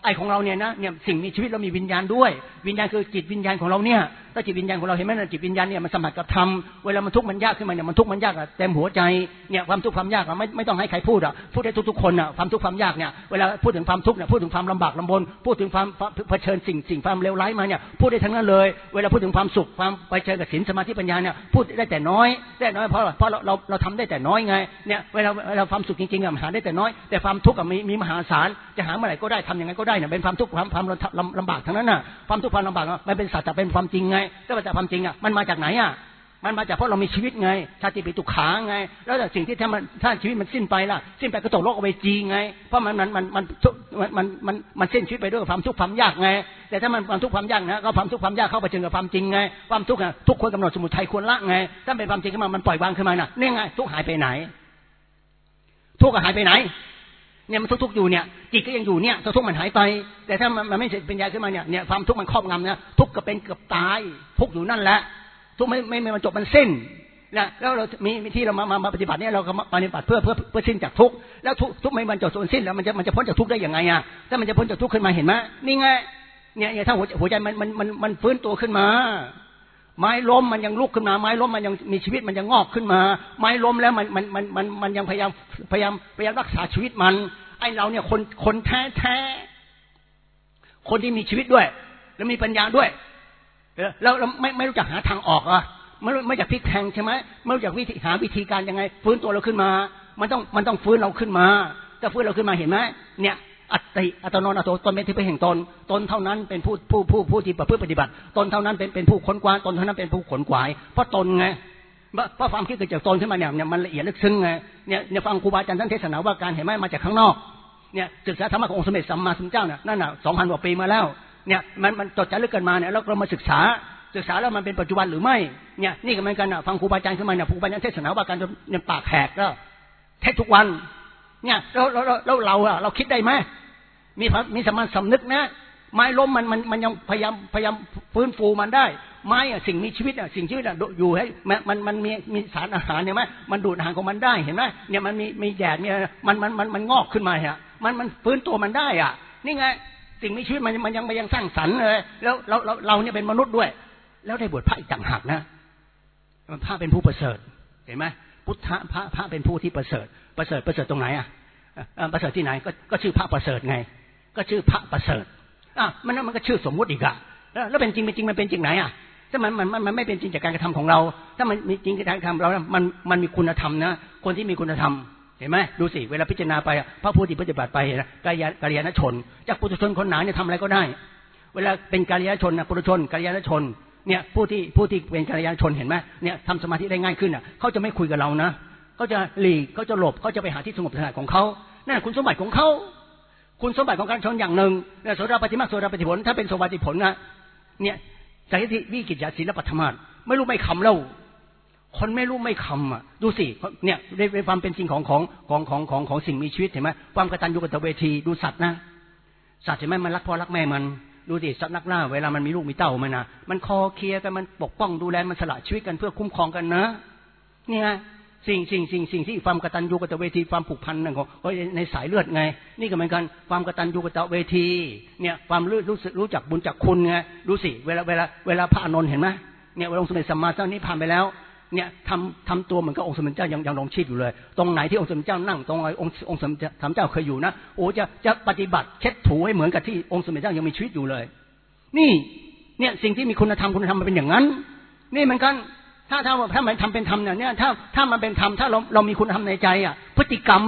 อ้ของเราเนี่ยนะเนี่ยสิ่งมีชีวิตเรามีวิญญาณด้วยวิญญาณคือจิตวิญญาณของเราเนี่ยถ้าจิตวิญญาณของเราเห็นไหมนะจิตวิญญาณเนี่ยมันสัมผัสกับธรรมเวลามันทุกข์มันยากขึ้นมาเนี่ยมันทุกข์มันยากเต็มหัวใจเนี่ยความทุกข์ความยากไม่ต้องให้ใครพูดพูดได้ทุกๆคนความทุกข์ความยากเนี่ยเวลาพูดถึงความทุกข์เนี่ยพูดถึงความลำบากลำบนพูดถึงความเผชิญสิ่งความเลวร้ายมาเนี่ยพูดได้ทั้งนั้นเลยเวลาพูดถึงความสุขความไปเจอกับศีลสมาธิปัญญาเนี่ยพูดได้แต่น้อยเพราะเราทำได้แต่น้อยไงเนี่ยเวลาความสุขจริงๆหาได้แต่น้อยแต่ความทุกข์มีมหาศาลจะหาเมื่อไหร่ก็ได้ทำยังไงก็ได้เนี่ยเป็นความทุกข์ความลำบากทั้งนั้นน่ะความทุกข์ความลำบากมันเป็นสัจจะเป็นความจริงไงแต่ว่าความจริงมันมาจากไหนมันมาจากเพราะเรามีชีวิตไงชาติปิตุขาไงแล้วแต่สิ่งที่ถ้าชีวิตมันสิ้นไปล่ะสิ้นไปก็ตกโลกอเวจีไงเพราะมันสิ้นชีวิตไปด้วยความทุกข์ความยากไงแต่ถ้ามันความทุกข์ความยากนะก็ความทุกข์ความยากเข้าไปเจอกับความจริงไงความทุกข์ทุกคนกำหนดสมุทัยควรละไงถ้าเป็นความจริงขึ้นมามันปล่อยวางขึ้นมาน่ะนี่ไงทุกข์หายไปไหนทุกข์หายไปไหนเนี่ยมันทุกข์อยู่เนี่ยจิตก็ยังอยู่เนี่ยทุกข์มันหายไปแต่ถ้ามันไม่เสร็จปัญญาขึ้นมาเนี่ยความทุกข์มันครอบงำนะทุกข์ก็เป็นเกือบตายทุกข์อยู่นั่นแหละทุกข์ไม่มันจบมันสิ้นนะแล้วเรามีที่เรามาปฏิบัติเนี่ยเราก็ปฏิบัติเพื่อสิ้นจากทุกข์แล้วทุกข์ไม่มันจบมันสิ้นแล้วมันจะพ้นจากทุกข์ได้ยังไงถ้ามันจะพ้นจากทุกข์ขึ้นมาเห็นไหมนี่ไงเนี่ยถ้าหัวใจมันฟื้นตัวขึ้นมาไม้ล้มมันยังลุกขึ้นมาไม้ล้มมันยังมีชีวิตมันยังงอกขึ้นมาไม้ล้มแล้วมันยังพยายามรักษาชีวิตมันไอ้เราเนี่ยคนแท้คนที่มีชีวิตด้วยแล้วมีปัญญาด้วยแล้วไม่รู้จักหาทางออกไม่รู้จักพลิกแพลงใช่ไหมไม่รู้จักหาวิธีการยังไงฟื้นตัวเราขึ้นมามันต้องฟื้นเราขึ้นมาถ้าฟื้นเราขึ้นมาเห็นไหมเนี่ยอัตโนนาโถตนเป็นที่พึ่งแห่งตนเท่านั้นเป็นผู้ที่ประพฤติปฏิบัติตนเท่านั้นเป็นผู้ค้นคว้าตนเท่านั้นเป็นผู้ขนขวายเพราะตนไงเพราะความคิดเกิดจากตนขึ้นมาเนี่ยมันละเอียดลึกซึ้งไงเนี่ยฟังครูบาอาจารย์ท่านเทศนาว่าการเห็นไหมมาจากข้างนอกเนี่ยศึกษาธรรมะขององค์สมเด็จสัมมาสัมพุทธเจ้าเนี่ยนั่นน่ะ 2,000 กว่าปีมาแล้วเนี่ยมันจดจารึกกันมาเนี่ยแล้วเรามาศึกษาแล้วมันเป็นปัจจุบันหรือไม่เนี่ยนี่ก็เหมือนกันฟังครูบาอาจารย์ขึ้นมาเนี่ยครูบาอาจารย์เทศนาว่าการเนี่ยปากแหกก็เทศทุกวันเนี่ยแล้วเราคิดได้ไหมมีสมาธิสำนึกนะไม้ล้มมันยังพยายามฟื้นฟูมันได้ไม้สิ่งมีชีวิตสิ่งชีวิตอยู่ให้มันมีสารอาหารเห็นไหมมันดูดอาหารของมันได้เห็นไหมเนี่ยมันมีแดดมันงอกขึ้นมามันฟื้นตัวมันได้นี่ไงสิ่งมีชีวิตมันยังสร้างสรรค์เลยแล้วเราเนี่ยเป็นมนุษย์ด้วยแล้วได้บวชพระอีกต่างหากนะพระเป็นผู้ประเสริฐเห็นไหมพุทธพระเป็นผู้ที่ประเสริฐตรงไหนประเสริฐที่ไหนก็ชื่อพระประเสริฐไงก็ชื่อพระประเสริฐมันก็ชื่อสมมุติอีกแล้วเป็นจริงมันเป็นจริงไหนถ้ามันไม่เป็นจริงจากการกระทำของเราถ้ามันมีจริงจากการกระทำเรามันมีคุณธรรมนะคนที่มีคุณธรรมเห็นไหมดูสิเวลาพิจารณาไปพระผู้ที่ปฏิบัติไปนะกัลยาณชนจากปุถุชนคนหนาเนี่ยทำอะไรก็ได้เวลาเป็นกัลยาณชนนะปุถุชนกัลยาณชนเนี่ยผู้ที่เป็นกัลยาณชนเห็นไหมเนี่ยทำสมาธิได้ง่ายขึ้นเขาจะไม่คุยกับเรานะเขาจะหลีกเขาจะหลบเขาจะไปหาที่สงบสงัดของเขานั่นคุณสมบัติของเขาคุณสมบัติของการชนอย่างหนึ่งเนี่ยโสดาปัตติมรรคโสดาปัตติผลถ้าเป็นโสดาปัตติผลนะเนี่ยใจที่วิกิจศีลปัฏฐานไม่รู้ไม่คำเล่าคนไม่รู้ไม่คำดูสิเนี่ยในความเป็นจริงของสิ่งมีชีวิตเห็นไหมความกตัญญูกตเวทีดูสัตว์นะสัตว์เห็นไหมมันรักพ่อรักแม่มันดูสิสัตว์นักล่าเวลามันมีลูกมีเต้ามันคอเคลียร์กันมันปกป้องดูแลมันสละชีวิตกันเพื่อคุ้มครองกันนะนี่ไงสิ่งที่ความกตัญญูกตเวทีความผูกพันนั่นของในสายเลือดไงนี่ก็เหมือนกันความกตัญญูกตเวทีเนี่ยความรู้จักบุญจักคุณไงดูสิเวลาพระอานนท์เห็นไหมเนี่ยองค์สมเด็จสัมมาสัมพุทธเจ้านี่ผ่านไปแล้วเนี่ยทำตัวเหมือนกับองค์สมเด็จเจ้ายังลงชีพอยู่เลยตรงไหนที่องค์สมเด็จเจ้านั่งตรงไหนองค์สมเด็จเจ้าเคยอยู่นะโอ้จะปฏิบัติเช็ดถูให้เหมือนกับที่องค์สมเด็จเจ้ายังมีชีวิตอยู่เลยนี่เนี่ยสิ่งที่มีคุณธรรมมันเป็นอย่างนั้นนี่เหมือนกันถ้ามันทำเป็นธรรมเนี่ยถ้ามันเป็นธรรมถ้าเรามีคุณธรรมในใจพฤติกรรม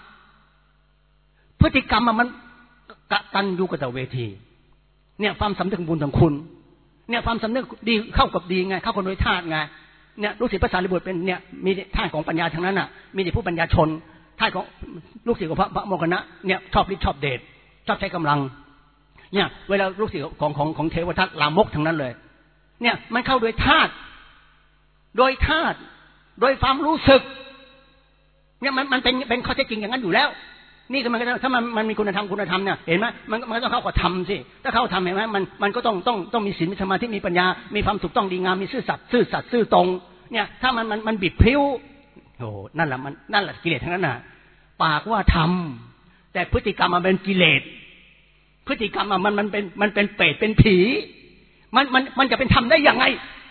มันกตัญญูกตเวทีเนี่ยความสำนึกบุญของคุณเนี่ยความสำนึกดีเข้ากับดีไงเข้ากันโดยธาตุไงเนี่ยลูกศิษย์พระสารีบุตรเป็นเนี่ยมีธาตุของปัญญาทั้งนั้นมีแต่ผู้ปัญญาชนธาตุของลูกศิษย์ของพระโมคคัลลานะเนี่ยชอบฤทธิ์ชอบเดชชอบใช้กำลังเนี่ยเวลาลูกศิษย์ของเทวทัตลามกทั้งนั้นเลยเนี่ยมันเข้าโดยธาตุโดยความรู้สึกเนี่ยมันเป็นข้อเท็จจริงอย่างนั้นอยู่แล้วนี่คือมันถ้ามันมีคุณธรรมเนี่ยเห็นไหมมันก็ต้องเข้ากับธรรมสิถ้าเข้าธรรมเห็นไหมมันก็ต้องมีศีลมีสมาธิมีปัญญามีความถูกต้องดีงามมีซื่อสัตย์ซื่อตรงเนี่ยถ้ามันบิดพริ้วโอ้นั่นแหละกิเลสทั้งนั้นน่ะปากว่าธรรมแต่พฤติกรรมมันเป็นกิเลสพพฤติกรรมมันเป็นเปรตเป็นผีมันจะเป็นธรรมได้ยังไง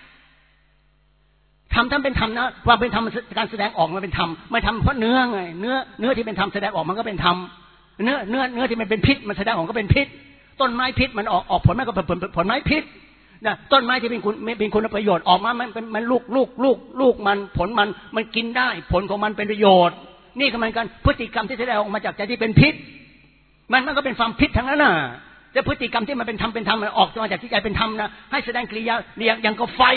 ธรรมเป็นธรรมนะความเป็นธรรมการแสดงออกมันเป็นธรรมไม่ทำเพราะเนื้อไงเนื้อที่เป็นธรรมแสดงออกมันก็เป็นธรรมเนื้อที่มันเป็นพิษมันแสดงออกก็เป็นพิษต้นไม้พิษมันออกผลมันก็ผลไม้พิษนะต้นไม้ที่เป็นคุณประโยชน์ออกมามันลูกมันผลมันกินได้ผลของมันเป็นประโยชน์นี่ก็เหมือนกันพฤติกรรมที่แสดงออกมาจากใจที่เป็นพิษมันก็เป็นความพิษทั้งนั้นน่ะแต่พฤติกรรมที่มันเป็นธรรมมันออกมาจากที่ใจเป็นธรรมนะให้แสดงกิริยาอย่างกับไฟ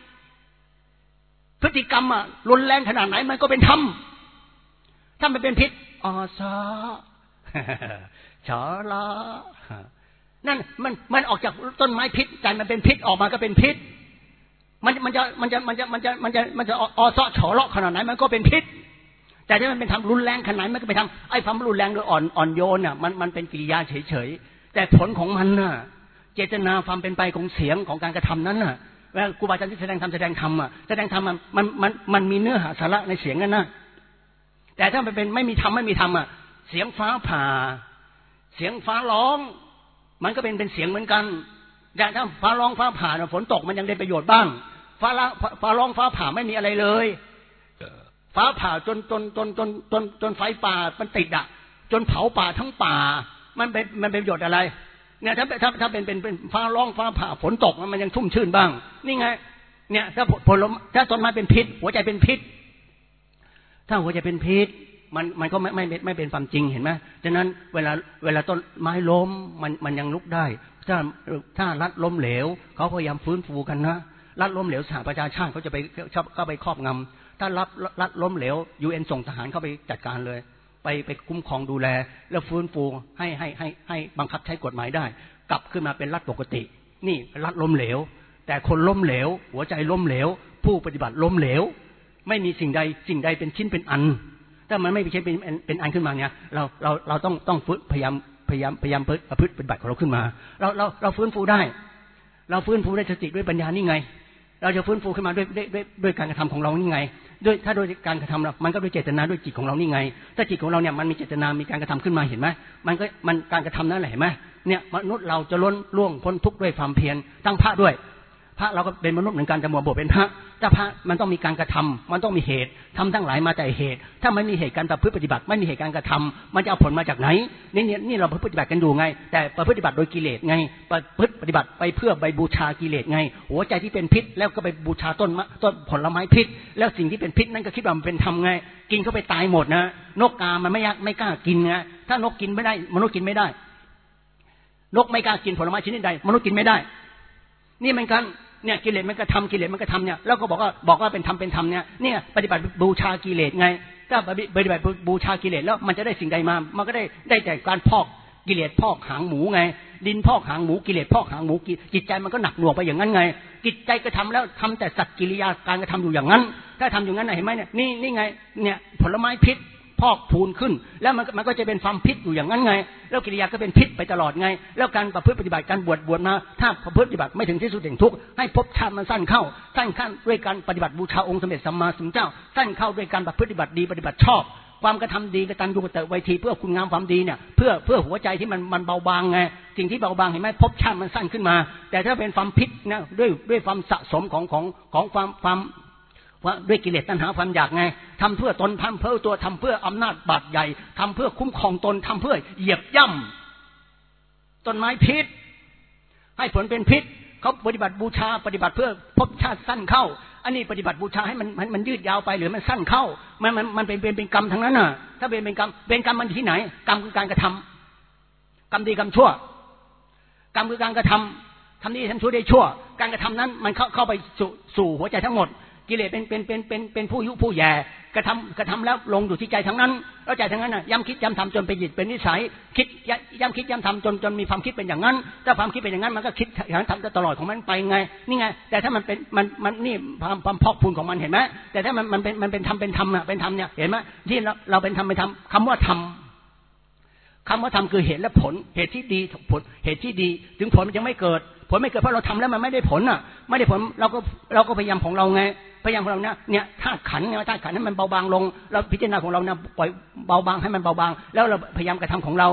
พฤติกรรมรุนแรงขนาดไหนมันก็เป็นธรรมถ้ามันเป็นพิษสาชาลานั่นมันออกจากต้นไม้พิษใจมันเป็นพิษออกมาก็เป็นพิษมันจะซาฉอเลาะขนาดไหนมันก็เป็นพิษแต่ถ้ามันเป็นธรรมรุนแรงขนาดไหนมันก็ไปทำไอ้ความรุนแรงโดยอ่อนโยนน่ะมันเป็นกิริยาเฉยๆแต่ผลของมันน่ะเจตนาความเป็นไปของเสียงของการกระทำนั้นน่ะเวลาครูบาอาจารย์ที่แสดงธรรมมันมีเนื้อหาสาระในเสียงนั่นนะแต่ถ้ามันเป็นไม่มีธรรมเสียงฟ้าผ่าเสียงฟ้าร้องมันก็เป็นเสียงเหมือนกันแต่ถ้าฟ้าร้องฟ้าผ่าฝนตกมันยังได้ประโยชน์บ้างฟ้าร้องฟ้าผ่าไม่มีอะไรเลยฟ้าผ่าจนไฟป่ามันติดจนเผาป่าทั้งป่ามันเป็นประโยชน์อะไรเนี่ยถ้าเป็นฟ้าร้องฟ้าผ่าฝนตกมันยังชุ่มชื่นบ้างนี่ไงเนี่ยถ้าถ้าต้นไม้เป็นพิษหัวใจเป็นพิษถ้าหัวใจเป็นพิษมันก็ไม่เป็นความจริงเห็นไหมฉะนั้นเวลาต้นไม้ล้มมันยังลุกได้ถ้ารัฐล้มเหลวเขาพยายามฟื้นฟูกันนะรัฐล้มเหลวสหประชาชาติเขาจะไปครอบงำถ้ารัฐล้มเหลว UN ส่งทหารเข้าไปจัดการเลยไปคุ้มครองดูแลแล้วฟื้นฟูให้บังคับใช้กฎหมายได้กลับขึ้นมาเป็นรัฐปกตินี่รัฐล้มเหลวแต่คนล้มเหลวหัวใจล้มเหลวผู้ปฏิบัติล้มเหลวไม่มีสิ่งใดเป็นชิ้นเป็นอันถ้ามันไม่เป็นอันขึ้นมาเนี่ยเราต้องพยายามประพฤติปฏิบัติของเราขึ้นมาเราฟื้นฟูได้เราฟื้นฟูได้สติด้วยปัญญานี่ไงเราจะฟื้นฟูขึ้นมาด้วยการกระทำของเรานี่ไงถ้าโดยการกระทำเรามันก็ด้วยเจตนาด้วยจิตของเรานี่ไงถ้าจิตของเราเนี่ยมันมีเจตนามีการกระทำขึ้นมาเห็นไหมมันการกระทำนั่นแหละเห็นไหมเนี่ยมนุษย์เราจะล่วงพ้นทุกข์ด้วยความเพียรตั้งพระด้วยพระเราก็เป็นมนุษย์เหมือนกันจะมัวบวชเป็นพระถ้าพระมันต้องมีการกระทำมันต้องมีเหตุทำทั้งหลายมาแต่เหตุถ้าไม่มีเหตุการประพฤติปฏิบัติไม่มีเหตุการกระทำมันจะเอาผลมาจากไหนนี่เราประพฤติปฏิบัติกันอยู่ไงแต่ประพฤติปฏิบัติโดยกิเลสไงประพฤติปฏิบัติไปเพื่อไปบูชากิเลสไงหัวใจที่เป็นพิษแล้วก็ไปบูชาต้นผลไม้พิษแล้วสิ่งที่เป็นพิษนั่นก็คิดว่ามันเป็นธรรมไงกินเข้าไปตายหมดนะนกกามันไม่กล้ากินไงถ้านกกินไม่ได้มนุษย์กินไม่ได้นกไม่กล้ากินผลไม้ชนิดใดมนุษย์กินไม่ได้นี่เหมือนกันเนี่ยกิเลสมันก็ทำเนี่ยแล้วก็บอกว่าเป็นธรรมเนี่ยปฏิบัติบูชากิเลสไงถ้าปฏิบัติบูชากิเลสแล้วมันจะได้สิ่งใดมามันก็ได้แต่การพอกกิเลสพอกหางหมูไงดินพอกหางหมูกิเลสพอกหางหมูจิตใจมันก็หนักหน่วงไปอย่างนั้นไงจิตใจก็ทำแล้วทำแต่สักกิริยาการกระทำอยู่อย่างนั้นถ้าทำอย่างนั้นเห็นไหมเนี่ยนี่ไงเนี่ยผลไม้พิษพอกพูนขึ้นแล้วมันก็จะเป็นความพิษอยู่อย่างนั้นไงแล้วกิริยาก็เป็นพิษไปตลอดไงแล้วการประพฤติปฏิบัติการบวชมาถ้าประพฤติปฏิบัติไม่ถึงที่สุดแห่งทุกข์ให้ภพชาติมันสั้นเข้าด้วยการปฏิบัติบูชาองค์สมเด็จสัมมาสัมพุทธเจ้าสั้นเข้าด้วยการประพฤติปฏิบัติดีปฏิบัติชอบความกระทำดีกตัญญูกตเวทีเพื่อคุณงามความดีเนี่ยเพื่อหัวใจที่มันเบาบางไงสิ่งที่เบาบางเห็นไหมภพชาติมันสั้นขึ้นมาแต่ถ้าเป็นความพิษนะด้วยความสะสมของความว่าด้วยกิเลสตัณหาความอยากไงทำเพื่อตนทำเพื่อตัวทำเพื่ออำนาจบาดใหญ่ทำเพื่อคุ้มครองตนทำเพื่อเหยียบย่ำต้นไม้พิษให้ผลเป็นพิษเขาปฏิบัติบูชาปฏิบัติเพื่อภพชาติสั้นเข้าอันนี้ปฏิบัติบูชาให้มันยืดยาวไปหรือมันสั้นเข้ามันเป็นกรรมทั้งนั้นน่ะถ้าเป็นกรรมมันที่ไหนกรรมคือการกระทำกรรมดีกรรมชั่วกรรมคือการกระทำดีทำชั่วได้ชั่วการกระทำนั้นมันเข้าไปสู่หัวใจทั้งหมดกิเลสเป็นผู้ยุผู้แย่กระทำแล้วลงอยู่ที่ใจทั้งนั้นแล้วใจทั้งนั้นน่ะย้ำคิดย้ำทำจนเป็นจิตเป็นนิสัยคิดย้ำคิดย้ำทำจนมีความคิดเป็นอย่างนั้นถ้าความคิดเป็นอย่างนั้นมันก็คิดอย่างนั้นทำตลอดของมันไปไงนี่ไงแต่ถ้ามันนี่ความพอกพูนของมันเห็นไหมแต่ถ้ามันเป็นธรรมเนี่ยเห็นไหมที่เราเป็นธรรมคำว่าธรรมคือเหตุและผลเหตุที่ดีผลเหตุที่ดีถึงผลมันยังไม่เกิดผลไม่เกิดเพราะเราทำแล้วมันไม่ได้ผลไม่ได้ผลเราก็พยายามของเราไงพยายามของเราเนี่ยธาตุขันธ์ให้มันเบาบางลงเราพิจารณาของเราเนี่ยปล่อยเบาบางให้มันเบาบางแล้วเราพยายามกระทำของเรา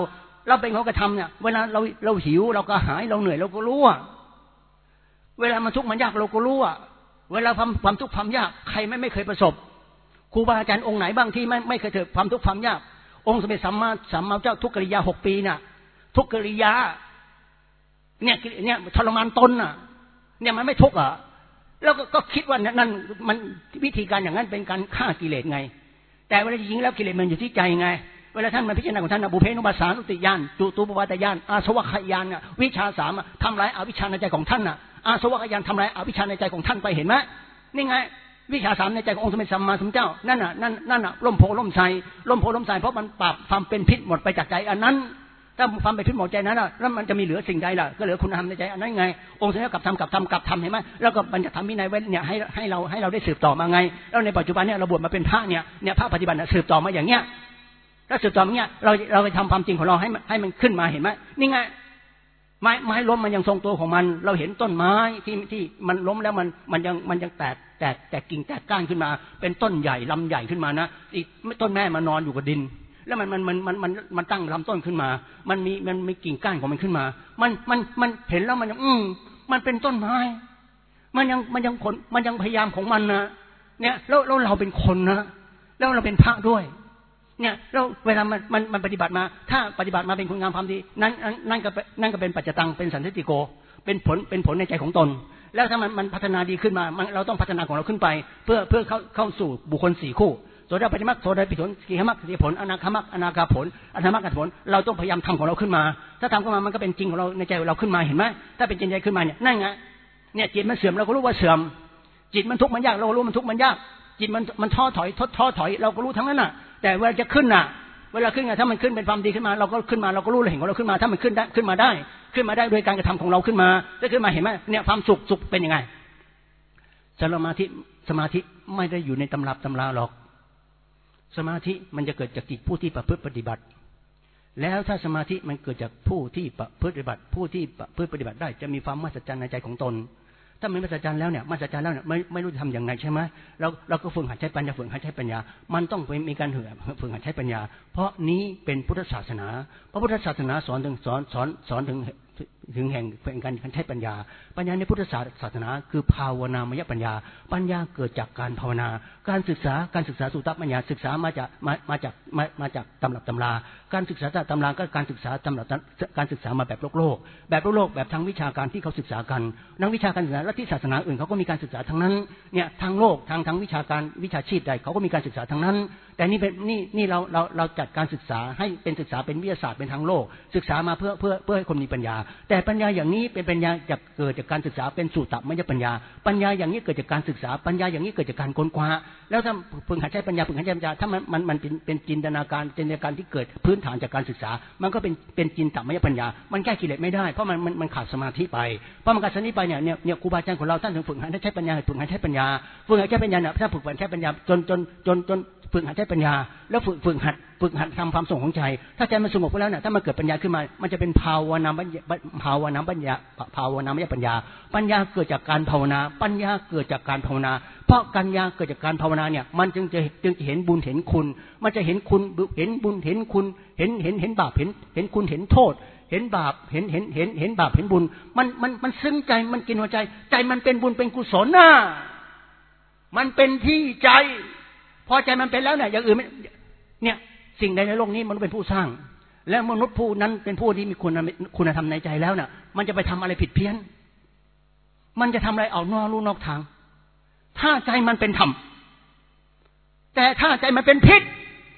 เราเป็นของกระทำเนี่ยเวลาเราหิวเราก็หายเราเหนื่อยเราก็รู้เวลามันทุกข์มันยากเราก็รู้เวลาความทุกข์ความยากใครไม่เคยประสบครูบาอาจารย์องค์ไหนบ้างที่ไม่เคยเจอความทุกข์ความยากองค์สมเด็จสัมมาเจ้าทุกขกิริยา6 ปีน่ะทุกขกิริยาเนี่ยทรมานตนน่ะเนี่ยมันไม่ทุกข์แล้วก็คิดว่านั่นมันวิธีการอย่างนั้นเป็นการฆ่ากิเลสไงแต่เวลาจริงๆแล้วกิเลสมันอยู่ที่ใจไงเวลาท่านมาพิจารณาของท่านบุพเพนุปัสสานุสติญาณจุตูปปาตญาณอาสวะขญาณวิชา3ทำลายอวิชชาในใจของท่านอาสวะขญาณทำลายอวิชชาในใจของท่านไปเห็นไหมนี่ไงวิชา3ในใจขององค์สมเด็จสัมมาสัมพุทธเจ้านั่นน่ะร่มโพล่มไทรเพราะมันปราบความเป็นพิษหมดไปจากใจอันนั้นถ้าความเป็นพิษหมดใจนั้นแล้วมันจะมีเหลือสิ่งใดล่ะก็เหลือคุณธรรมในใจอันนั้นไงองค์สมเด็จกลับทำเห็นไหมแล้วก็บัญญัติธรรมวินัยไว้เนี่ยให้เราได้สืบต่อมาไงแล้วในปัจจุบันเนี่ยเราบวชมาเป็นพระเนี่ยพระปฏิบัติสืบต่อมาอย่างเงี้ยแล้วสืบต่อมาเนี่ยเราไปทำความจริงของเราให้มันขึ้นมาเห็นไหมนี่ไงไม้ล้มมันยังทรงตัวของมันเราเห็นต้นไม้ที่มันล้มแล้วมันยังแตกกิ่งแตกก้านขึ้นมาเป็นต้นใหญ่ลำใหญ่ขึ้นมานะอีกต้นแม่มันนอนอยู่กับดินแล้วมันตั้งลำต้นขึ้นมามันมีกิ่งก้านของมันขึ้นมามันเห็นแล้วมันยังมันเป็นต้นไม้มันยังผลมันยังพยายามของมันนะเนี่ยแล้วเราเป็นคนนะแล้วเราเป็นพระด้วยเนี่ยแล้วเวลามันปฏิบัติมาถ้าปฏิบัติมาเป็นคุณงามความดีนั่นก็เป็นปัจจตังเป็นสันติโกเป็นผลในใจของตนแล้วถ้ามันพัฒนาดีขึ้นมาเราต้องพัฒนาของเราขึ้นไปเพื่อเข้าสู่บุคคล4 คู่โสดาปัตติมรรคโสดาปิผลสีหมรรคสีผลอนาคามรรคอนาคาผลอรหัตมรรคผลเราต้องพยายามทำของเราขึ้นมาถ้าทำขึ้นมามันก็เป็นจริงของเราในใจเราขึ้นมาเห็นไหมถ้าเป็นจริงใจขึ้นมาเนี่ยนั่นไงเนี่ยจิตมันเสื่อมเราก็รู้ว่าเสื่อมจิตมันทุกข์มันยากเรารู้มันทุกข์มันยากจิตมันท้อถอยเราก็รู้ทั้งนั้นน่ะแต่เวลาจะขึ้นน่ะเวลาขึ้นถ้ามันขึ้นเป็นความดีขึ้นมาเราก็ขึ้นมาเราก็รู้เลยเห็นของเราขึ้นมาถ้ามันขึ้นมาได้โดยการกระทำของเราขึ้นมาได้ขึ้นมาเห็นไหมเนี่ยความสุขเป็นยังไงสมาธิไม่ได้อยู่ในตำรับตำราหรอกสมาธิมันจะเกิดจากจิตผู้ที่ประพฤติปฏิบัติแล้วถ้าสมาธิมันเกิดจากผู้ที่ประพฤติปฏิบัติผู้ที่ประพฤติปฏิบัติได้จะมีความมหัศจรรย์ในใจของตนถ้าไม่มหัศจรรย์แล้วเนี่ยไม่รู้จะทำอย่างไรใช่ไหมเราก็ฝึกหัดใช้ปัญญามันต้องมีการฝึกหัดใช้ปัญญาเพราะนี้เป็นพุทธศาสนาพระพุทธศาสนาสอนถึงแห่งการใช้ปัญญาในพุทธศาสนาคือภาวนามยปัญญาเกิดจากการภาวนาการศึกษาสุตตปัญญาศึกษามาจากตำรับตำราการศึกษาตำราก็การศึกษาตำรับการศึกษามาแบบโลกแบบทางวิชาการที่เขาศึกษากันนักวิชาการศึกษาและที่ศาสนาอื่นเขาก็มีการศึกษาทั้งนั้นเนี่ยทางโลกทางวิชาการวิชาชีพใดเขาก็มีการศึกษาทั้งนั้นแต่นี่เราจัดการศึกษาให้เป็นศึกษาเป็นวิทยาศาสตร์เป็นทางโลกศึกษามาเพื่อให้คนมีปัญญาแต่ปัญญาอย่างนี้เป็นปัญญาจะเกิดจากการศึกษาเป็นสุตตมยปัญญาอย่างนี้เกิดจากการศึกษาปัญญาอย่างนี้เกิดจากการค้นคว้าแล้วถ้าฝึกหัดใช้ปัญญาถ้ามันเป็นจินตนาการที่เกิดพื้นฐานจากการศึกษามันก็เป็นจินตมยปัญญามันแก้กิเลสไม่ได้เพราะมันขาดสมาธิไปเพราะมันขาดสมาธิไปเนี่ยครูบาอาจารย์ของเราท่านถึงฝึกหัดใช้ปัญญาเนี่ยถ้าฝึกหัดใช้ปัญญาจนฝึกหัดใช้ปัญญาแล้วฝึกหัดทำความสงบของใจถ้าใจมันสงบไปแล้วเนี่ยถ้ามันเกิดปัญญาขึ้นมามันจะเป็นภาวนามยปัญญาเกิดจากการภาวนาปัญญาเกิดจากการภาวนาเพราะปัญญาเกิดจากการภาวนาเนี่ยมันจึงจะเห็นบุญเห็นคุณมันจะเห็นคุณเห็นบุญเห็นคุณเห็นบาปเห็นคุณเห็นโทษเห็นบาปเห็นบาปเห็นบุญมันซึ้งใจมันกินหัวใจมันเป็นบุญเป็นกุศลน่ะมันเป็นที่ใจพอใจมันเป็นแล้วเนี่ยอย่างอื่นเนี่ยสิ่งใดในโลกนี้มันเป็นผู้สร้างและมนุษย์ผู้นั้นเป็นผู้ที่มีคุณธรรมในใจแล้วเนี่ยมันจะไปทำอะไรผิดเพี้ยนมันจะทำอะไรเอานอกทางถ้าใจมันเป็นธรรมแต่ถ้าใจมันเป็นพิษ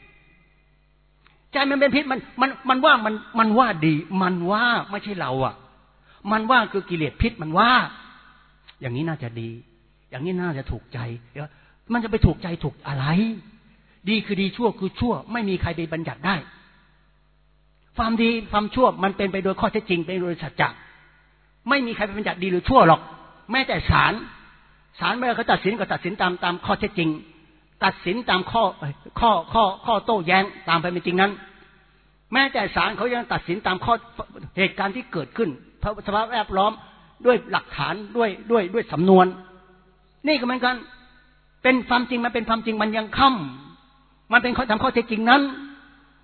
ใจมันเป็นพิษมันว่าดีมันว่าไม่ใช่เราอ่ะมันว่าคือกิเลสพิษมันว่าอย่างนี้น่าจะดีอย่างนี้น่าจะถูกใจมันจะไปถูกใจถูกอะไรดีคือดีชั่วคือชั่วไม่มีใครไปบัญญัติได้ความดีความชั่วมันเป็นไปโดยข้อเท็จจริงเป็นโดยสัจจะไม่มีใครไปบัญญัติดีหรือชั่วหรอกแม้แต่ศาลเมื่อเขาตัดสินก็ตัดสินตามข้อเท็จจริงตัดสินตามข้อโต้แย้งตามไปเป็นจริงนั้นแม้แต่ศาลเขายังตัดสินตามข้อเหตุการณ์ที่เกิดขึ้นสภาพแวดล้อมด้วยหลักฐานด้วยสำนวนนี่ก็เหมือนกันเป็นความจริงมันเป็นความจริงมันยังค่ำมันเป็นตามข้อเท็จจริงนั้น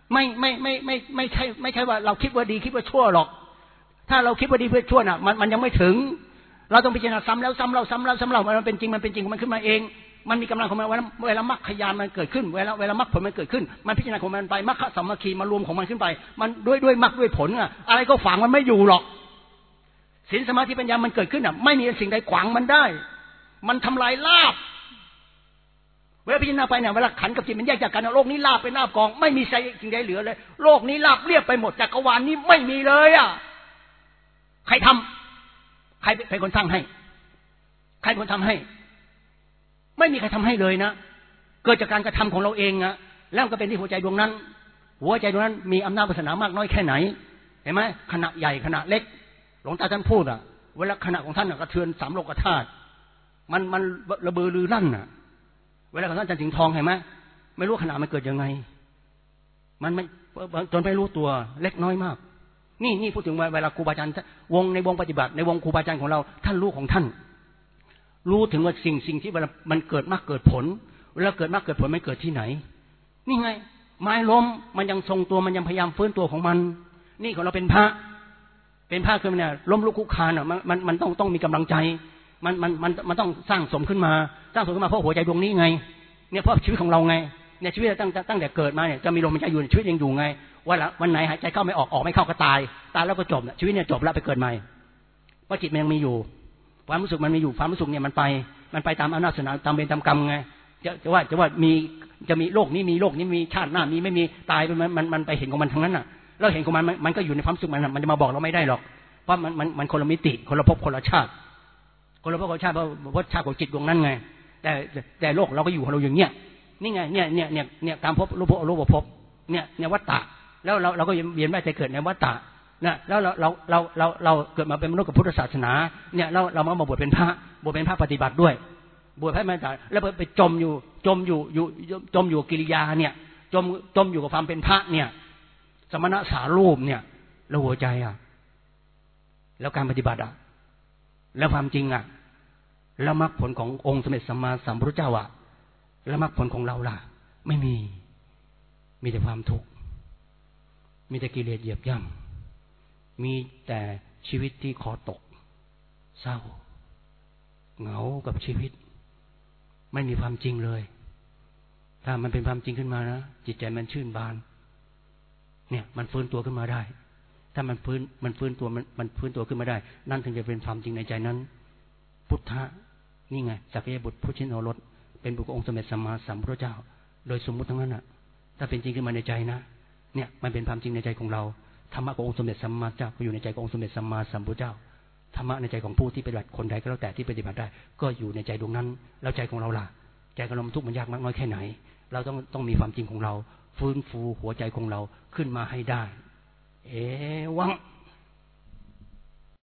ไม่ใช่ว่าเราคิดว่าดีคิดว่าชั่วหรอกถ้าเราคิดว่าดีเพื่อชั่วน่ะมันยังไม่ถึงเราต้องพิจารณาซ้ำแล้วซ้ำเล่ามันเป็นจริงมันขึ้นมาเองมันมีกำลังของมันเวลามรรคญาณมันเกิดขึ้นเวลามรรคผลมันเกิดขึ้นมันพิจารณาของมันไปมรรคสัมมาคีมารวมของมันขึ้นไปมันด้วยมรรคด้วยผลอ่ะอะไรก็ฝังมันไม่อยู่หรอกศีลสมาธิปัญญามันเกิดขึ้นอ่ะไม่มีสิ่งใดขวางมันได้มันทำลายลาภเวลาพิจารณาไปเนี่ยเวลาขันกับจิตมันแยกจากกันโลกนี้ลาภเป็นลาภกองไม่มีสิ่งใดเหลือเลยโลกนี้ลาภเรียบไปหมดจักรวาลนี้ไม่มีเลยอ่ะใครทำใครเป็นคนสร้างให้ใครเป็นคนทำให้ไม่มีใครทำให้เลยนะเกิดจากการกระทำของเราเองอะแล้วก็เป็นที่หัวใจดวงนั้นมีอำนาจวาสนามากน้อยแค่ไหนเห็นไหมขณะใหญ่ขณะเล็กหลวงตาท่านพูดอะเวลาขณะของท่านกระเทือน3 โลกธาตุมันระเบือรือลั่นอะเวลาของท่านจันทร์สิงห์ทองเห็นไหมไม่รู้ขณะมันเกิดยังไงมันไม่จนไม่รู้ตัวเล็กน้อยมากนี่พูดถึงเวลาครูบาอาจารย์ในวงปฏิบัติในวงครูบาอาจารย์ของเราท่านรู้ของท่านรู้ถึงว่าสิ่งที่มันเกิดมากเกิดผลเวลาเกิดมากเกิดผลมันเกิดที่ไหนนี่ไงไม้ล้มมันยังทรงตัวมันยังพยายามฟื้นตัวของมันนี่ของเราเป็นพระคือเนี่ยล้มลุกคลุกคลานอ่ะมันต้องมีกำลังใจมันต้องสร้างสมขึ้นมาเพราะหัวใจดวงนี้ไงเนี่ยเพราะชีวิตของเราไงเนี่ยชีวิตตั้งแต่เกิดมาเนี่ยจะมีลมหายใจอยู่ชีวิตยังอยู่ไงวันไหนหายใจเข้าไม่ออกไม่เข้าก็ตายแล้วก็จบชีวิตเนี่ยจบแล้วไปเกิดใหม่เพราะจิตมันยังมีอยู่ความรู้สึกมันมีอยู่ความรู้สึกเนี่ยมันไปตามอำนาจศาสนาตามเวรตามกรรมไงจะว่ามีโลกนี้มีโลกนี้มีชาติหน้ามีไม่มีตายไปมันไปเห็นของมันทั้งนั้นน่ะเราเห็นของมันก็อยู่ในความรู้สึกมันจะมาบอกเราไม่ได้หรอกเพราะมันคนละมิติคนละภพคนละชาติเพราะชาติของจิตดวงนั้นไงแต่โลกเราก็อยู่ของเราอย่างเงี้ยนี่ไงเนี่ยตามภพรูปภพเนี่ยวัฏฏะแล้วเราก็เวียนว่ายใจเกิดในวัฏฏะนะแล้วเราเกิดมาเป็นมนุษย์กับพุทธศาสนาเนี่ยเรามาบวชเป็นพระปฏิบัติด้วยบวชพระมาแล้วไปจมอยู่กิริยาเนี่ยจมอยู่กับความเป็นพระเนี่ยสมณะสารูปเนี่ยแล้วหัวใจอ่ะแล้วการปฏิบัติอ่ะแล้วความจริงอ่ะแล้วมรรคผลขององค์สมเด็จสัมมาสัมพุทธเจ้าอ่ะแล้วมรรคผลของเราล่ะไม่มีแต่ความทุกข์มีแต่กิเลสเหยียบย่ำมีแต่ชีวิตที่คอตกเศร้าเหงากับชีวิตไม่มีความจริงเลยถ้ามันเป็นความจริงขึ้นมานะจิตใจมันชื่นบานเนี่ยมันฟื้นตัวขึ้นมาได้ถ้ามันฟื้นตัวขึ้นมาได้นั่นถึงจะเป็นความจริงในใจนั้นพุทธะนี่ไงสักยบุตรพุทธิโนรสเป็นบุคคลองค์สมเด็จสัมมาสัมพุทธเจ้าโดยสมมุติทั้งนั้นน่ะถ้าเป็นจริงขึ้นมาในใจนะเนี่ยมันเป็นความจริงในใจของเราธรรมะขององค์สมเด็จสัมมาสัมพุทธเจ้าก็อยู่ในใจขององค์สมเด็จสัมมาสัมพุทธเจ้าธรรมะในใจของผู้ที่ปฏิบัติคนใดก็แล้วแต่ที่ปฏิบัติได้ก็อยู่ในใจดวงนั้นแล้วใจของเราล่ะใจของเราทุกข์มันยากมากน้อยแค่ไหนเราต้องมีความจริงของเราฟื้นฟูหัวใจของเราขึ้นมาให้ได้วัง